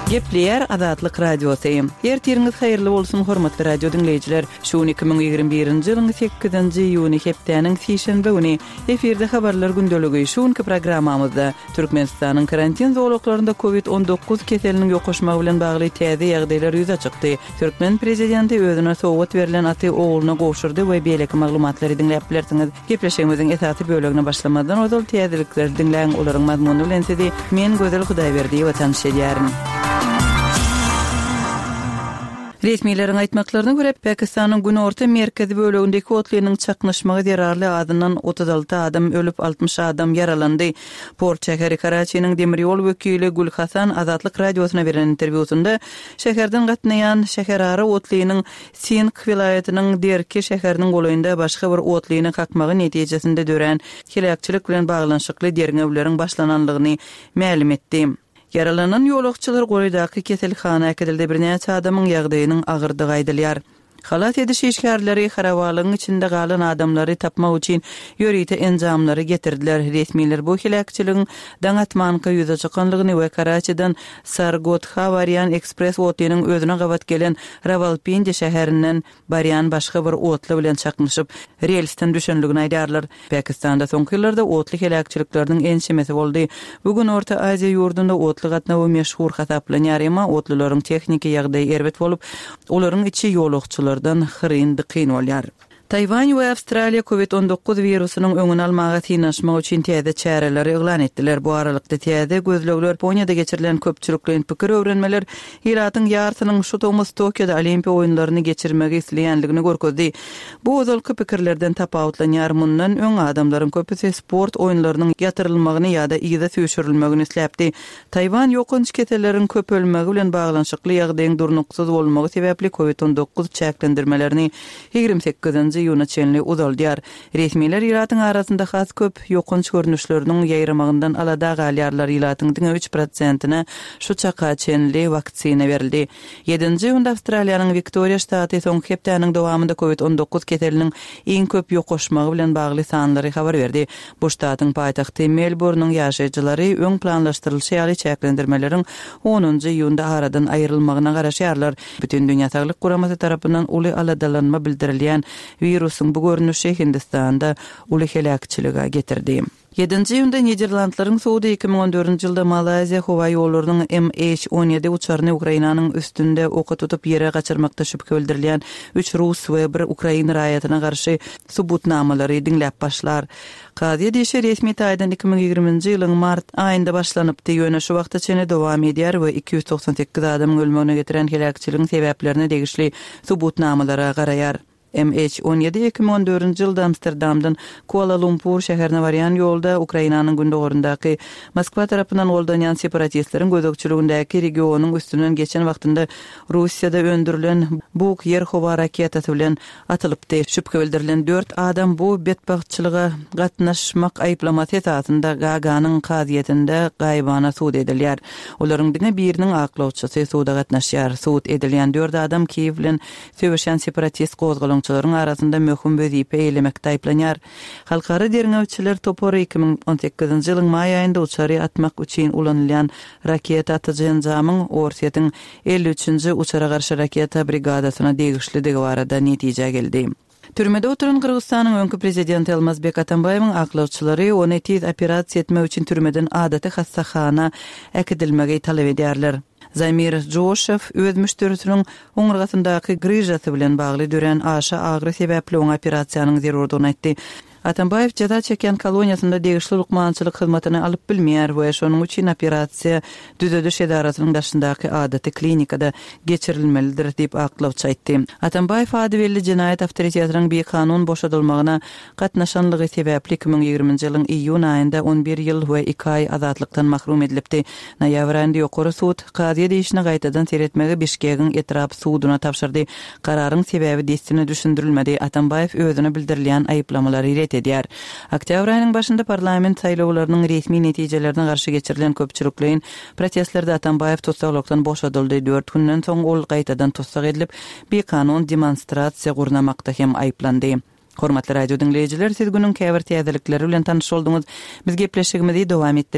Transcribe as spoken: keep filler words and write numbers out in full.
Gepleyer Azatlyk Radiosu. Ertiriniz hayırlı bolsun hormatly radio dinleyijiler. Şu iki bin ýygrimi birinji ýylyň sekizinji iýuny hepdeniň sişenbe güni efirde habarlar gündöligi şuňky programmamyzda Türkmenistanyň karantin zowluklarynda covid on dokuz keseliniň ýokuşmagy bilen bagly täze ýagdaýlar ýüze çykdy. Türkmen prezidenti özüne sowgat berilen aty oğluny goşurdy we beýleki maglumatlary dinläp bilersiňiz. Gepleşigimiziň esasy bölegine başlamadan ozal täzelikler dinläň olaryň mazmuny bilen sizi men Gözel Hudaýberdi watan şedýärim. Resmiýetlerin aýtmaklaryna görä Pakistanyň Günorta merkezi bölegindeki otlynyň çaknyşmagy zerarly adynyň otuz alty adam ölüp altmış adam yaralandy. Port şäheri Karaçynyň demir ýol wekili Gül Hasan Azatlyk radiosyna beren interwýusunda şäherden gatnaýan şäherara otlynyň Sindh vilayatynyň Derki şäheriniň goýunda başga bir otlyny kakmagy netijesinde dören kelekçilik bilen baglanşykly derňewleriň başlananlygyny ma'lum etdi. Yaralanan ýolakçylar goýdaky keselhana äkidildi, bir näçe adamyň ýagdaýynyň agyrdygy aýdylýar. Halat ediş işgärleri harawalygyň içinde galan adamlary tapmak üçin ýörite enjamlary getirdiler. Resmiýetler bu hilakçylygyň daňatmanka ýüze çykanlygyny we Karaçydan Sargodha Varian Express otlynyň özüne gabat gelen Rawalpindi şäherinden baryan başga bir otly bilen çaknyşyp relsden düşenligini aýdarlar. Pakistanda soňky ýyllarda otly hilakçylyklaryň enşemesi boldy. Bugun Orta Aziýa ýurdunda otly gatnawy meşhur hasaplanýar, emma otlylaryň techniki ýagdaýy erbet bolup, olaryň içi ýolakçylar hıryn dykyn bolýar. Tayvan we Awstraliýa covid on dokuz virusynyň öňüni almaga tynaşmak üçin täze çäreler eglan etdiler. Bu aralykda täze gözlegler Ponyada geçirilen köpçülikliň pikir öwrenmeler Iratyň ýartynyň şu Thomas Tokyoda Olimpiýa oýunlaryny geçirmegi isleýänligini görkezdi. Bu özalky pikirlerden tapawutlanýar. Mundan öň adamlaryň köpüsi sport oýunlarynyň ýatyrylmagyny ýa-da ýyda süýşürilmegini isläpdi. Tayvan ýokunç keseleriň köp ölmegi bilen baglanşykly ýagdaýyň durnuksyz bolmagy sebäpli covid on dokuz çäklendirmelerini ýygrimi sekizinji ýuna çenli uzalyar. Resmiýetler Iratyň arasynda has köp ýokunç görnüşleriniň ýaýramagyndan alada galýarlar. Iratyň üç prosentina şu çaka çenli waksina berildi. ýedinji ýylda Awstraliýanyň Victoria ştaty soňky hepdeniň dowamında covid on dokuz keseliniň iň köp ýokuşmagy bilen bagly sanlary habar berdi. Bu ştatyň paýtagty Melbourneň ýaşaýjylary öň planlaşdyrylşy ýaly çäklendirmeleriň onunji ýylda aradan aýrylmagyna garaşýarlar. Bütün dünýä Saglyk Guramasy tarapyndan uly aladalanma bildirilýän virusyň bu görnüşi Hindistanda uly helakçylyga getirdi. ýedinji ýylda Niderlandlaryň Suudi iki bin on dördünji ýylda Malaziýa howa ýollarynyň M H on ýedi uçaryny Ukrainanyň üstünde oka tutup ýere gaçyrmakda şüphe bildirilýän üç rus we bir Ukraina raýatyna garşy subutnamalary dinläp başlar. Kaziýa diýişi resmi taýdan iki bin ýygrimiňji ýylyň mart aýynda başlanypdy. Ýöne şu wagtda çene dowam edýär we iki ýüz toksan sekiz adamyň ölmegine getiren helakçylygyň sebäplerini degişli subutnamalara garaýar. M H on ýedi iki bin on dördünji ýylda Amsterdamdan Kuala Lumpur şäherine barýan ýolda Ukrainanyň gündogorundaky Moskwa tarapyndan goldanýan separatistleriň gözegçiligindäki regionyň üstünden geçen wagtynda Russiýada öndürilen Buk ýer howa raketasy bilen atylypdy. Şüphe bildirilen dört adam bu betbagtçylyga gatnaşmak aýplamasy esasında Gaganyň kaziýetinde gaýbana suud edilýär. Olaryň diňe biriniň aklawçysy suuda gatnaşýar. Suud edilýän dört adam Kiýew bilen söwüşen separatist gozgalan ýolçylaryň arasynda möhüm wezipe eýlemekde aýplanýar. Halkara derňewçiler topory iki bin on sekizinji ýylyň maý aýynda uçary atmak üçin ulanylýan raketa atyjyň jamyň Orsiýetiň elli üçünji uçara garşy raketa brigadasyna degişligi barada netije geldi. Türmede oturan Kırgızstanyň öňkü prezidenti Almazbek Atambaýewiň aklawçylary ony tez operasiýa etmek üçin türmeden adaty hassahana äkidilmegi talap edýärler. Zamir Joshev öz müşterisiniň oňurgasyndaky gryjasy bilen bagly dören aşa agry sebäpli oň operasiýanyň zerurdygyny aýtdy. Atambayev jaza çeken koloniýasynda degişli lukmançylyk hyzmatyny alyp bilmeýär we şonuň üçin operasiýa düzediş edarasynyň başyndaky adaty klinikada geçirilmelidir diýip aklawçy aýtdy. Atambayev adywelli jinayet awtoritetleriň bir kanun boşadylmagyna gatnaşanlygy sebäpli iki bin ýygrimiňji ýylyň iýun aýynda on bir ýyl we iki aý azatlykdan mahrum edilipdi. Noýabr aýynda ýokary suud kaziýa diýişini gaýtadan seretmegi Bişkegiň etrap suuduna tapşyrdy. Kararyň sebäbi destine düşündirilmedi. Atambayev özüne bildirilýän aýyplamалary edýär. Oktyabr aýynyň başynda parlament saýlawlarynyň resmi netijelerine garşy geçirilen köpçülikliň protestlerinde Atambayev tutsaklykdan boşadyldy. dört günden soň ol gaýtadan tutsak edilip, bir kanun demonstrasiýa gurnamakda hem aýplandy. Hormatly radio dinleyijiler, siz günüň käbir täzelikleri bilen tanyş bolduňyz. Biz gepleşigimizi dowam etdirýär.